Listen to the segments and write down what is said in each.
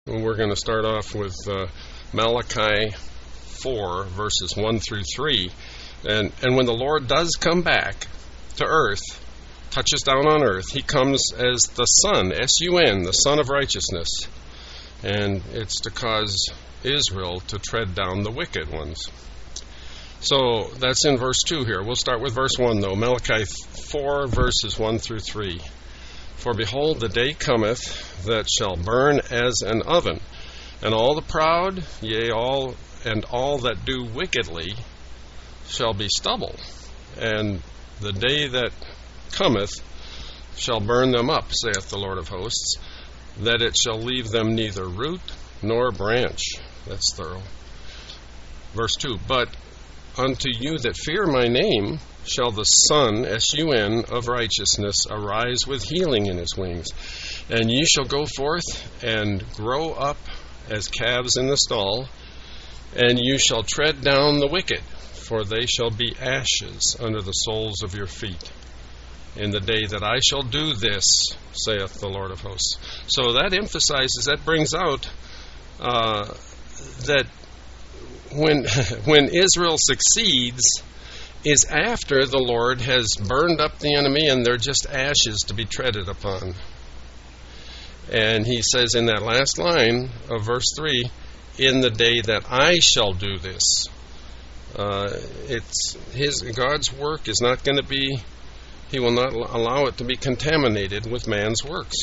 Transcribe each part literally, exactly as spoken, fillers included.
We're going to start off with uh, Malachi four, verses one through three. And, and when the Lord does come back to earth, touches down on earth, he comes as the Son, S U N, the Son of Righteousness. And it's to cause Israel to tread down the wicked ones. So that's in verse two here. We'll start with verse one, though. Malachi four, verses one through three. For behold, the day cometh that shall burn as an oven, and all the proud, yea, all and all that do wickedly, shall be stubble. And the day that cometh shall burn them up, saith the Lord of hosts, that it shall leave them neither root nor branch. That's thorough. Verse two, but unto you that fear my name shall the Son, S U N, of righteousness arise with healing in his wings. And ye shall go forth and grow up as calves in the stall, and you shall tread down the wicked, for they shall be ashes under the soles of your feet. In the day that I shall do this, saith the Lord of hosts. So that emphasizes, that brings out uh, that when when Israel succeeds is after the Lord has burned up the enemy and they're just ashes to be treaded upon. And he says in that last line of verse three, in the day that I shall do this. Uh, it's his God's work is not going to be, he will not allow it to be contaminated with man's works.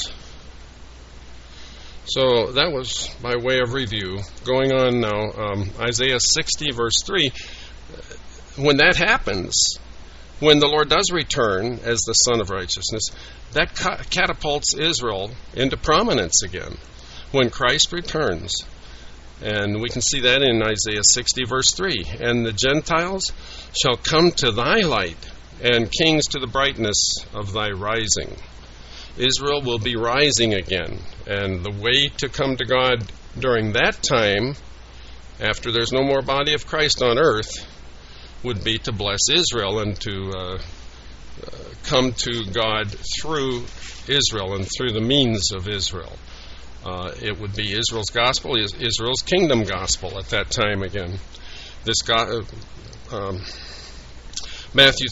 So that was by way of review. Going on now, um, Isaiah sixty, verse three. When that happens, when the Lord does return as the Son of Righteousness, that ca- catapults Israel into prominence again when Christ returns. And we can see that in Isaiah sixty, verse three. And the Gentiles shall come to thy light, and kings to the brightness of thy rising. Israel will be rising again. And the way to come to God during that time, after there's no more body of Christ on earth, would be to bless Israel and to uh, uh, come to God through Israel and through the means of Israel. Uh, it would be Israel's gospel, Israel's kingdom gospel at that time again. This go- um, Matthew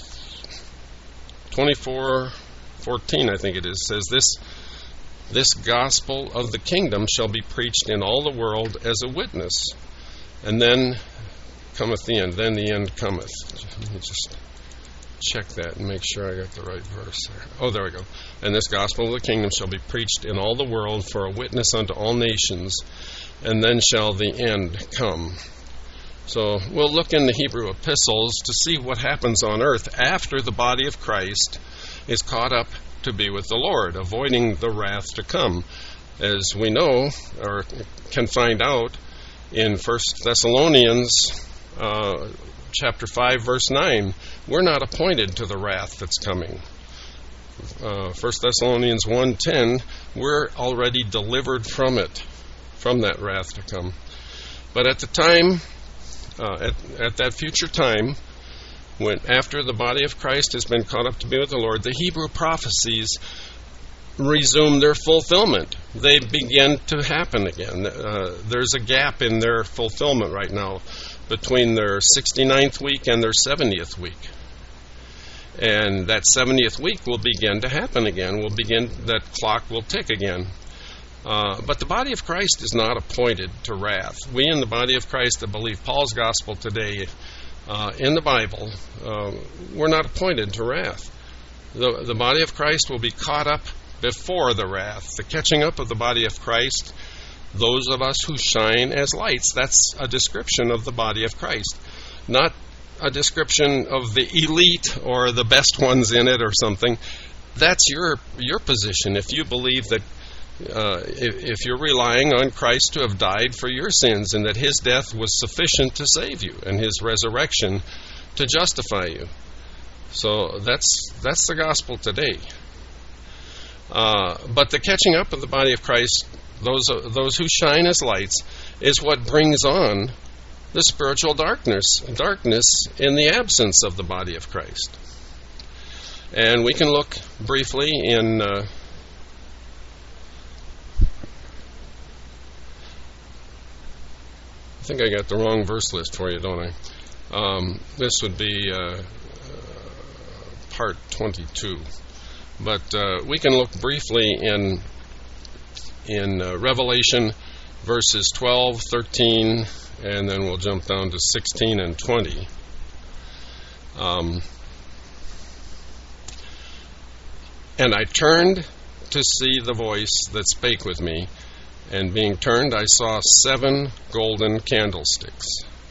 twenty-four fourteen, I think it is, says this, this gospel of the kingdom shall be preached in all the world as a witness. And then cometh the end, then the end cometh. Let me just check that and make sure I got the right verse there. Oh, there we go. And this gospel of the kingdom shall be preached in all the world for a witness unto all nations, and then shall the end come. So we'll look in the Hebrew epistles to see what happens on earth after the body of Christ is caught up to be with the Lord, avoiding the wrath to come. As we know, or can find out in First Thessalonians Uh, chapter five, verse nine, we're not appointed to the wrath that's coming. Uh, First Thessalonians one ten, we're already delivered from it, from that wrath to come. But at the time, uh, at, at that future time, when after the body of Christ has been caught up to be with the Lord, the Hebrew prophecies resume their fulfillment. They begin to happen again. Uh, there's a gap in their fulfillment right now between their sixty-ninth week and their seventieth week. And that seventieth week will begin to happen again. Will begin, that clock will tick again. Uh, but the body of Christ is not appointed to wrath. We in the body of Christ that believe Paul's gospel today uh, in the Bible, uh, we're not appointed to wrath. The, the body of Christ will be caught up before the wrath. The catching up of the body of Christ, those of us who shine as lights, that's a description of the body of Christ. Not a description of the elite or the best ones in it or something. That's your your position. If you believe that, uh, if, if you're relying on Christ to have died for your sins and that his death was sufficient to save you and his resurrection to justify you. So that's that's the gospel today. Uh, but the catching up of the body of Christ, those uh, those who shine as lights, is what brings on the spiritual darkness, darkness in the absence of the body of Christ. And we can look briefly in uh, think I got the wrong verse list for you, don't I? Um, this would be uh, part twenty-two. But uh, we can look briefly in in uh, Revelation verses twelve, thirteen, and then we'll jump down to sixteen and twenty. Um, and I turned to see the voice that spake with me, and being turned I saw seven golden candlesticks.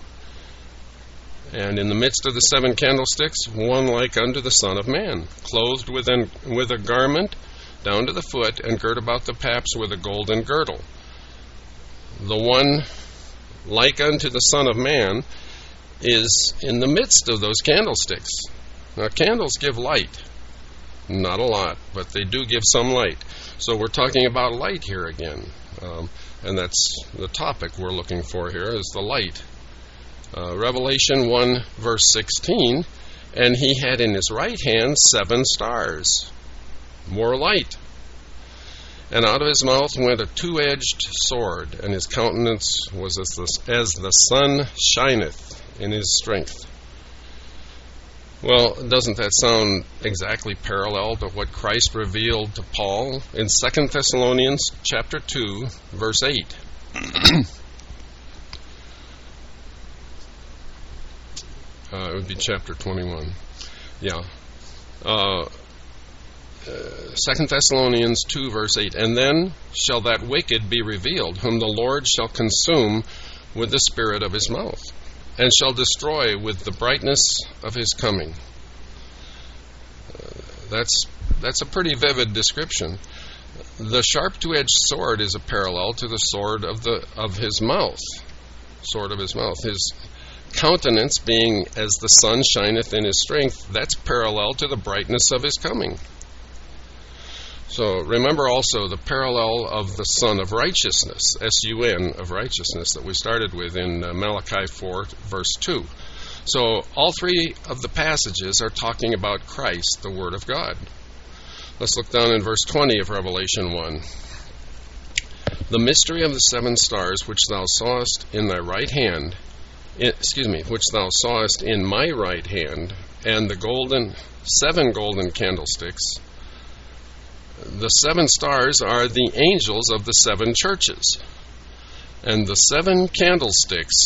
And in the midst of the seven candlesticks, one like unto the Son of Man, clothed with, an, with a garment down to the foot, and girt about the paps with a golden girdle. The one like unto the Son of Man is in the midst of those candlesticks. Now, candles give light. Not a lot, but they do give some light. So we're talking about light here again. Um, and that's the topic we're looking for here, is the light. Uh, Revelation one, verse sixteen, and he had in his right hand seven stars. More light. And out of his mouth went a two-edged sword, and his countenance was as the, as the sun shineth in his strength. Well, doesn't that sound exactly parallel to what Christ revealed to Paul in Second Thessalonians chapter two, verse eight? Uh, it would be chapter twenty-one. Yeah. Uh, uh, Second Thessalonians two, verse eight. And then shall that wicked be revealed, whom the Lord shall consume with the spirit of his mouth, and shall destroy with the brightness of his coming. Uh, that's that's a pretty vivid description. The sharp two-edged sword is a parallel to the sword of the of his mouth. Sword of his mouth. His countenance being as the sun shineth in his strength, that's parallel to the brightness of his coming. So remember also the parallel of the Son of Righteousness, S U N, of righteousness, that we started with in uh, Malachi four, verse two. So all three of the passages are talking about Christ, the Word of God. Let's look down in verse twenty of Revelation one. The mystery of the seven stars which thou sawest in thy right hand, excuse me, which thou sawest in my right hand, and the golden, seven golden candlesticks. The seven stars are the angels of the seven churches, and the seven candlesticks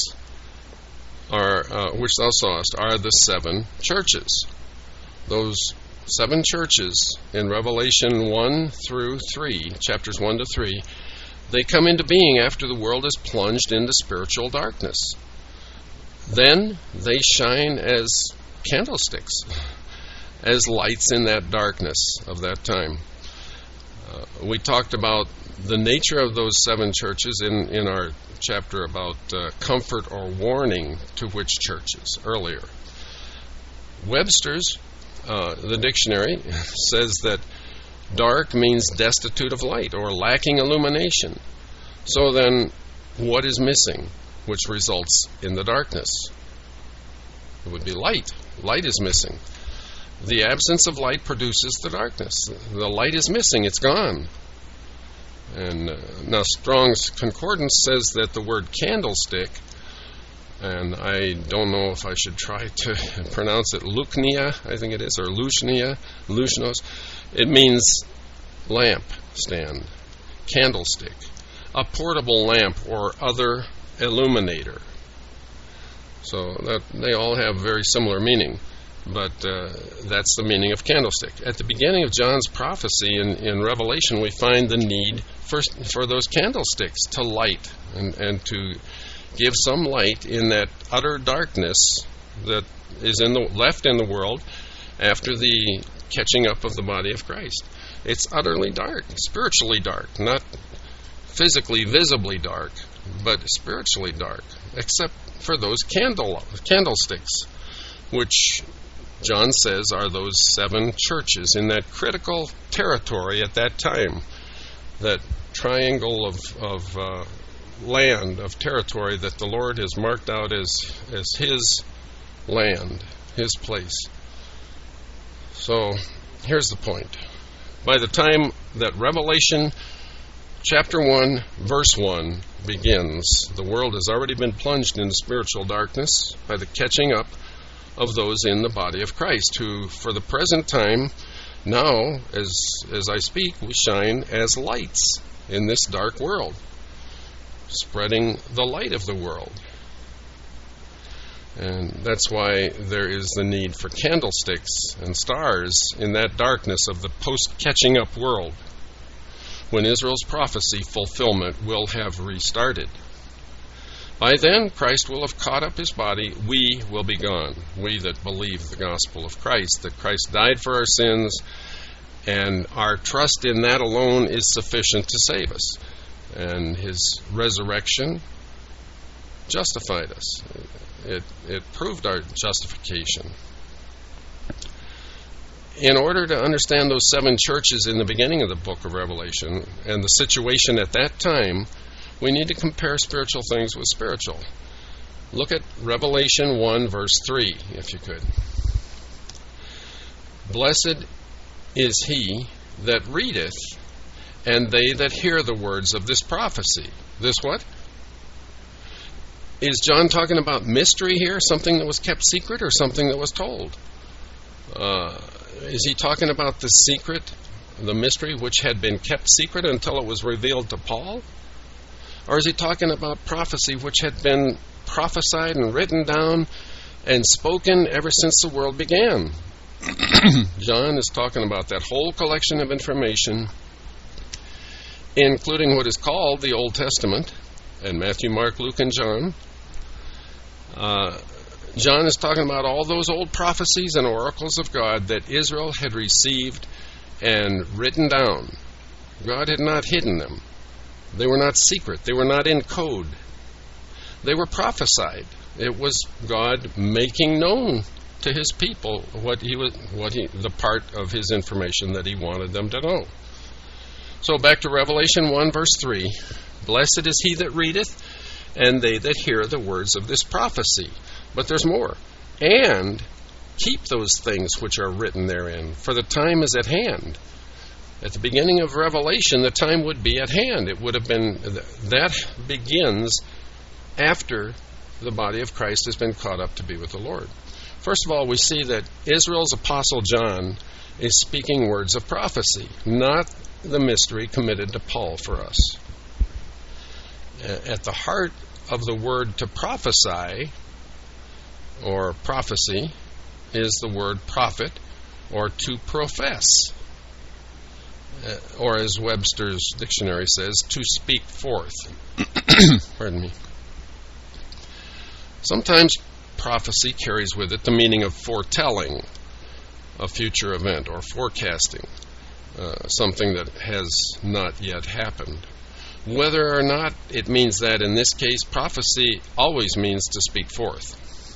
are, uh, which thou sawest, are the seven churches. Those seven churches in Revelation one through three, chapters one to three, they come into being after the world is plunged into spiritual darkness. Then they shine as candlesticks, as lights in that darkness of that time. Uh, we talked about the nature of those seven churches in, in our chapter about uh, comfort or warning to which churches earlier. Webster's, uh, the dictionary, says that dark means destitute of light or lacking illumination. So then, what is missing, which results in the darkness? It would be light. Light is missing. The absence of light produces the darkness. The light is missing. It's gone. And uh, now Strong's Concordance says that the word candlestick, and I don't know if I should try to pronounce it Luknia, I think it is, or Lushnia, Lushnos. It means lamp stand, candlestick, a portable lamp or other illuminator. So that they all have very similar meaning, but uh, that's the meaning of candlestick. At the beginning of John's prophecy in, in Revelation, we find the need for, for those candlesticks to light and, and to give some light in that utter darkness that is in the, left in the world after the catching up of the body of Christ. It's utterly dark, spiritually dark, not physically, visibly dark, but spiritually dark, except for those candle candlesticks, which John says are those seven churches in that critical territory at that time, that triangle of, of uh, land, of territory that the Lord has marked out as, as His land, His place. So here's the point. By the time that Revelation Chapter one, verse one begins, "The world has already been plunged into spiritual darkness by the catching up of those in the body of Christ, who for the present time, now, as, as I speak, we shine as lights in this dark world, spreading the light of the world." And that's why there is the need for candlesticks and stars in that darkness of the post-catching up world, when Israel's prophecy fulfillment will have restarted. By then, Christ will have caught up his body. We will be gone. We that believe the gospel of Christ, that Christ died for our sins, and our trust in that alone is sufficient to save us. And his resurrection justified us. It, it proved our justification. In order to understand those seven churches in the beginning of the book of Revelation and the situation at that time, we need to compare spiritual things with spiritual. Look at Revelation one, verse three, if you could. "Blessed is he that readeth, and they that hear the words of this prophecy." This what? Is John talking about mystery here, something that was kept secret, or something that was told? Uh, is he talking about the secret, the mystery which had been kept secret until it was revealed to Paul? Or is he talking about prophecy which had been prophesied and written down and spoken ever since the world began? John is talking about that whole collection of information, including what is called the Old Testament, and Matthew, Mark, Luke, and John. Uh, John is talking about all those old prophecies and oracles of God that Israel had received and written down. God had not hidden them. They were not secret. They were not in code. They were prophesied. It was God making known to his people what he was, what he, the part of his information that he wanted them to know. So back to Revelation one, verse three. "Blessed is he that readeth, and they that hear the words of this prophecy." But there's more. "And keep those things which are written therein, for the time is at hand." At the beginning of Revelation, the time would be at hand. It would have been, that begins after the body of Christ has been caught up to be with the Lord. First of all, we see that Israel's apostle John is speaking words of prophecy, not the mystery committed to Paul for us. At the heart of the word to prophesy, or prophecy, is the word prophet, or to profess, uh, or as Webster's dictionary says, to speak forth. Pardon me. Sometimes prophecy carries with it the meaning of foretelling a future event, or forecasting uh, something that has not yet happened. Whether or not it means that in this case, prophecy always means to speak forth.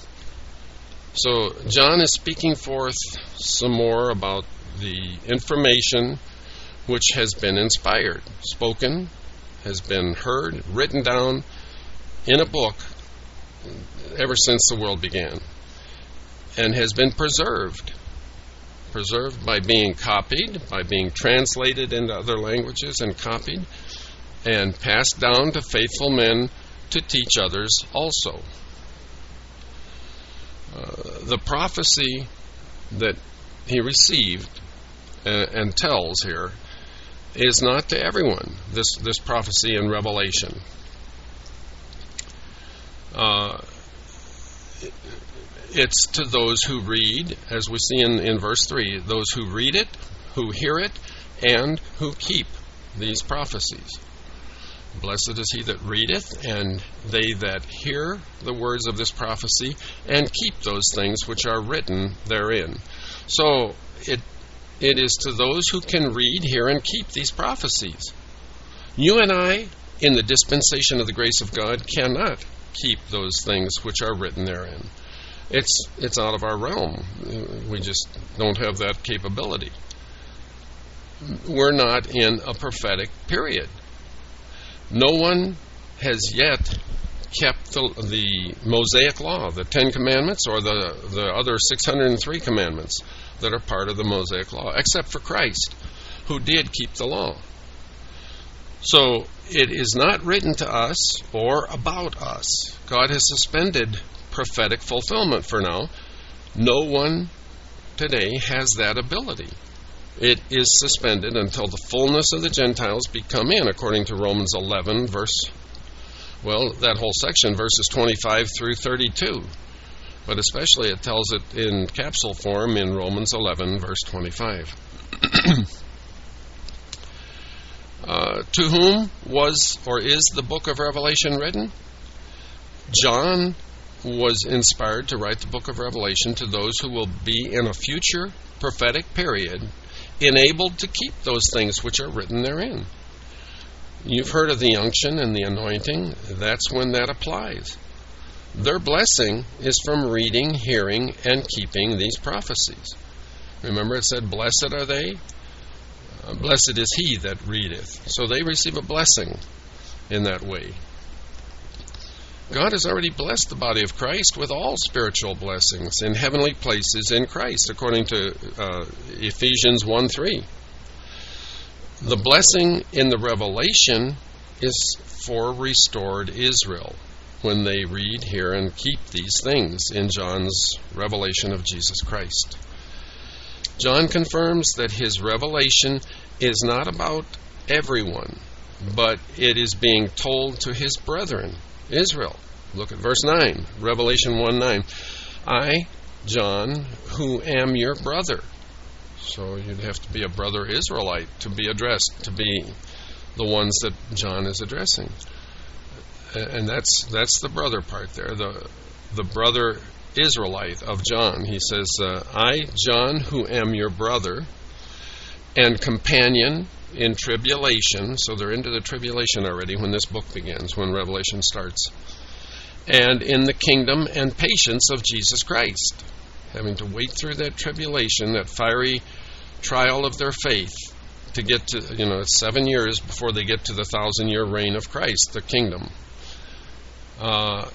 So John is speaking forth some more about the information which has been inspired, spoken, has been heard, written down in a book ever since the world began, and has been preserved. Preserved by being copied, by being translated into other languages and copied, and passed down to faithful men to teach others also. Uh, the prophecy that he received uh, and tells here is not to everyone, this, this prophecy in Revelation. Uh, it's to those who read, as we see in, in verse three, those who read it, who hear it, and who keep these prophecies. Blessed is he that readeth, and they that hear the words of this prophecy, and keep those things which are written therein. So it it is to those who can read, hear, and keep these prophecies. You and I, in the dispensation of the grace of God, cannot keep those things which are written therein. It's it's out of our realm. We just don't have that capability. We're not in a prophetic period. No one has yet kept the, the Mosaic Law, the Ten Commandments, or the, the other six hundred three commandments that are part of the Mosaic Law, except for Christ, who did keep the law. So it is not written to us or about us. God has suspended prophetic fulfillment for now. No one today has that ability. It is suspended until the fullness of the Gentiles be come in, according to Romans eleven, verse, well, that whole section, verses twenty-five through thirty-two. But especially it tells it in capsule form in Romans eleven, verse twenty-five. uh, to whom was or is the book of Revelation written? John was inspired to write the book of Revelation to those who will be in a future prophetic period enabled to keep those things which are written therein. You've heard of the unction and the anointing. That's when that applies. Their blessing is from reading, hearing, and keeping these prophecies. Remember it said, blessed are they? Uh, blessed is he that readeth. So they receive a blessing in that way. God has already blessed the body of Christ with all spiritual blessings in heavenly places in Christ, according to uh, Ephesians one three. The blessing in the Revelation is for restored Israel when they read, hear, and keep these things in John's revelation of Jesus Christ. John confirms that his revelation is not about everyone, but it is being told to his brethren, Israel. Look at verse nine, Revelation one nine. I, John, who am your brother. So you'd have to be a brother Israelite to be addressed, to be the ones that John is addressing. And that's that's the brother part there, the the brother Israelite of John. He says, uh, I, John, who am your brother and companion in tribulation. So they're into the tribulation already when this book begins, when Revelation starts. And in the kingdom and patience of Jesus Christ. Having to wait through that tribulation, that fiery trial of their faith, to get to, you know, it's seven years before they get to the thousand-year reign of Christ, the kingdom. Uh,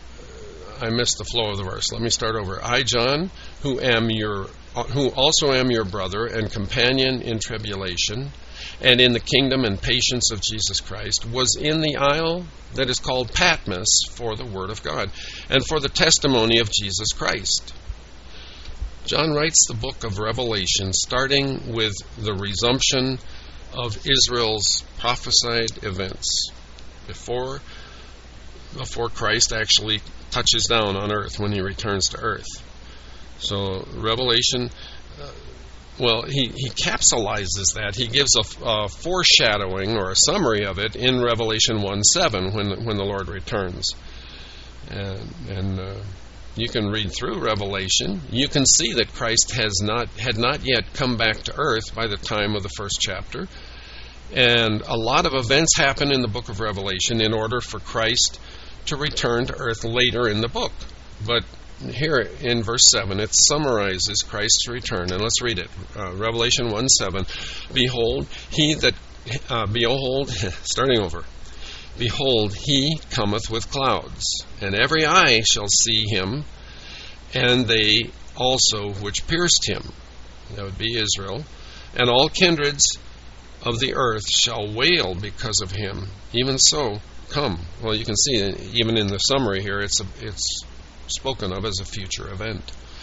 I missed the flow of the verse. Let me start over. I, John, who am your, who also am your brother and companion in tribulation, and in the kingdom and patience of Jesus Christ, was in the isle that is called Patmos for the word of God, and for the testimony of Jesus Christ. John writes the book of Revelation starting with the resumption of Israel's prophesied events before, before Christ actually touches down on earth when he returns to earth. So Revelation, uh, well, he, he capsulizes that. He gives a, a foreshadowing or a summary of it in Revelation one seven when, when the Lord returns. And... and uh, You can read through Revelation. You can see that Christ has not had not yet come back to earth by the time of the first chapter. And a lot of events happen in the book of Revelation in order for Christ to return to earth later in the book. But here in verse seven, it summarizes Christ's return. And let's read it. Uh, Revelation one seven. Behold, he that, uh, behold, starting over. Behold, he cometh with clouds, and every eye shall see him, and they also which pierced him. That would be Israel. And all kindreds of the earth shall wail because of him. Even so, come. Well, you can see, even in the summary here, it's a, it's spoken of as a future event.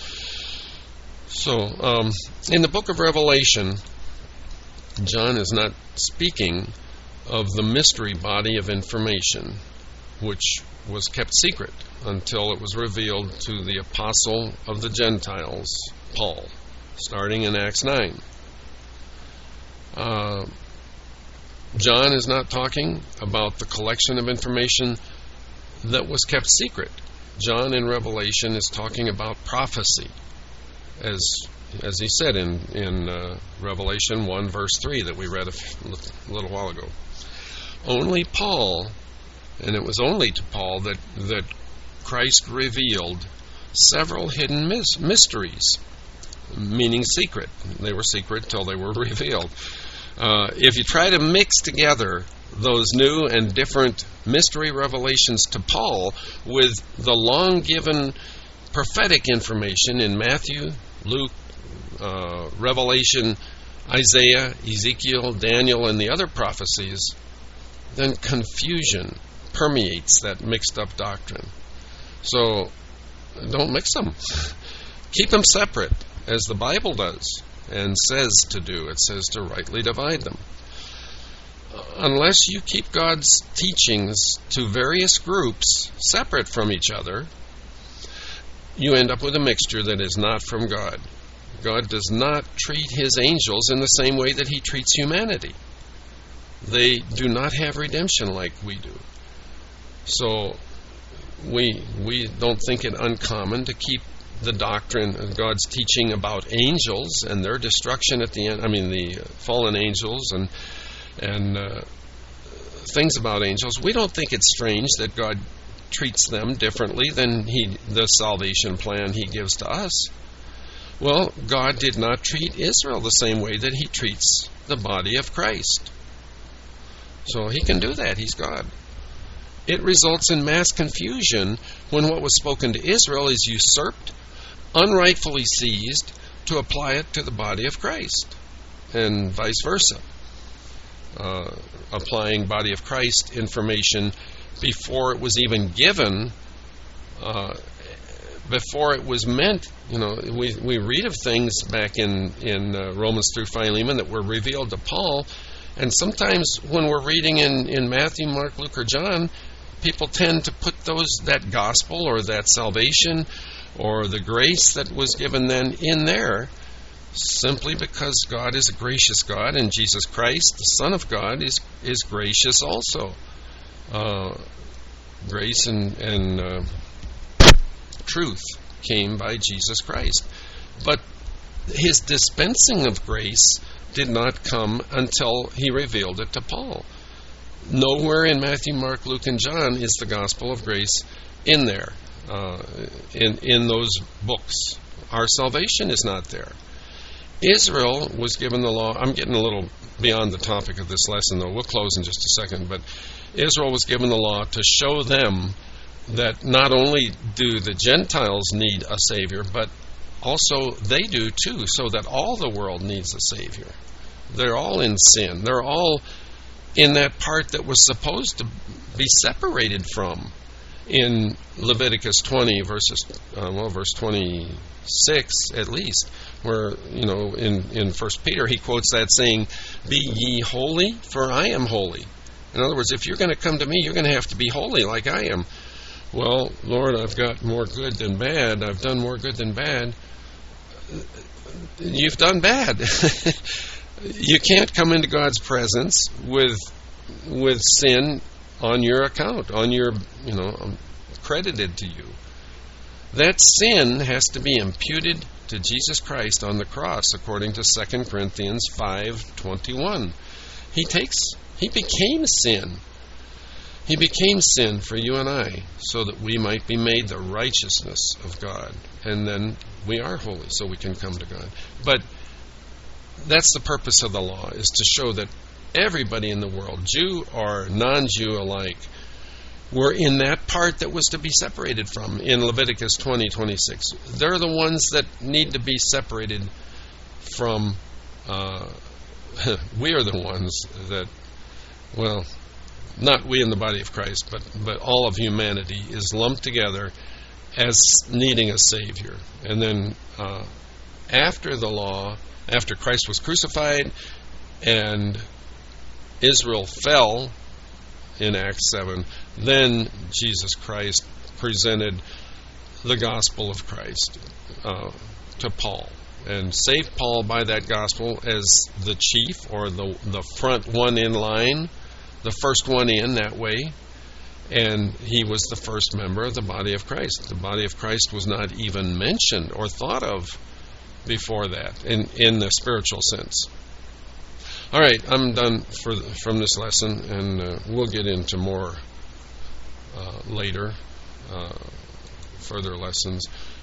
So, um, in the book of Revelation, John is not speaking of the mystery body of information, which was kept secret until it was revealed to the apostle of the Gentiles, Paul, starting in Acts nine. Uh, John is not talking about the collection of information that was kept secret. John in Revelation is talking about prophecy, as as he said in, in uh, Revelation one, verse three, that we read a, f- a little while ago. Only Paul, and it was only to Paul that, that Christ revealed several hidden mis- mysteries, meaning secret. They were secret till they were revealed. Uh, if you try to mix together those new and different mystery revelations to Paul with the long-given prophetic information in Matthew, Luke, uh, Revelation, Isaiah, Ezekiel, Daniel, and the other prophecies, then confusion permeates that mixed up doctrine. So don't mix them. Keep them separate, as the Bible does and says to do. It says to rightly divide them. Unless you keep God's teachings to various groups separate from each other, you end up with a mixture that is not from God. God does not treat His angels in the same way that He treats humanity. They do not have redemption like we do. So we we don't think it uncommon to keep the doctrine of God's teaching about angels and their destruction at the end. I mean, the fallen angels and and uh, things about angels. We don't think it's strange that God treats them differently than he the salvation plan He gives to us. Well, God did not treat Israel the same way that He treats the body of Christ. So He can do that. He's God. It results in mass confusion when what was spoken to Israel is usurped, unrightfully seized, to apply it to the body of Christ, and vice versa. Uh, applying body of Christ information before it was even given, uh, before it was meant. You know, we we read of things back in, in uh, Romans through Philemon that were revealed to Paul, and sometimes when we're reading in, in Matthew, Mark, Luke, or John, people tend to put those that gospel or that salvation or the grace that was given then in there, simply because God is a gracious God, and Jesus Christ, the Son of God, is is gracious also. Uh, grace and, and uh, truth came by Jesus Christ. But His dispensing of grace did not come until He revealed it to Paul. Nowhere in Matthew, Mark, Luke, and John is the gospel of grace in there, uh, in, in those books. Our salvation is not there. Israel was given the law. I'm getting a little beyond the topic of this lesson, though. We'll close in just a second. But Israel was given the law to show them that not only do the Gentiles need a Savior, but also they do too, so that all the world needs a Savior. They're all in sin. They're all in that part that was supposed to be separated from. In Leviticus twenty, verses uh, well, verse twenty-six at least, where, you know, in, in First Peter he quotes that saying, "Be ye holy, for I am holy." In other words, if you're going to come to me, you're going to have to be holy like I am. Well, Lord, I've got more good than bad. I've done more good than bad. You've done bad. You can't come into God's presence with with sin on your account, on your, you know, credited to you. That sin has to be imputed to Jesus Christ on the cross, according to Second Corinthians five twenty-one. He takes, he became sin. He became sin for you and I, so that we might be made the righteousness of God. And then we are holy, so we can come to God. But that's the purpose of the law, is to show that everybody in the world, Jew or non-Jew alike, were in that part that was to be separated from in Leviticus twenty twenty-six. They're the ones that need to be separated from. Uh, we are the ones that, well, not we in the body of Christ, but, but all of humanity is lumped together as needing a Savior. And then uh, after the law, after Christ was crucified and Israel fell in Acts seven, then Jesus Christ presented the gospel of Christ uh, to Paul, and saved Paul by that gospel as the chief, or the, the front one in line, the first one in that way, and he was the first member of the body of Christ. The body of Christ was not even mentioned or thought of before that in, in the spiritual sense. All right, I'm done for from this lesson, and uh, we'll get into more uh, later, uh, further lessons.